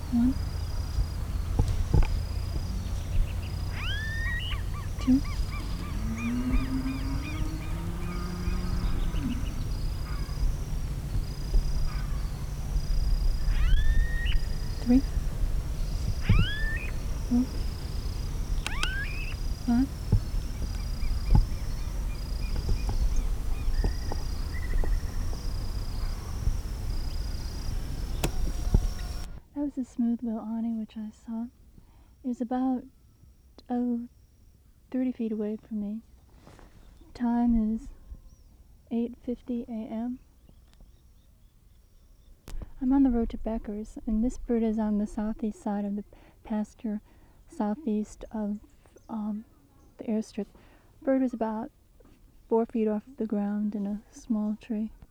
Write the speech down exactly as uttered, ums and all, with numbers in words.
One, two, three, four, five, that was a smooth-bill awning which I saw. It was about oh, thirty feet away from me. Time is eight fifty a m I'm on the road to Becker's, and this bird is on the southeast side of the pasture, southeast of um, the airstrip. The bird was about four feet off the ground in a small tree.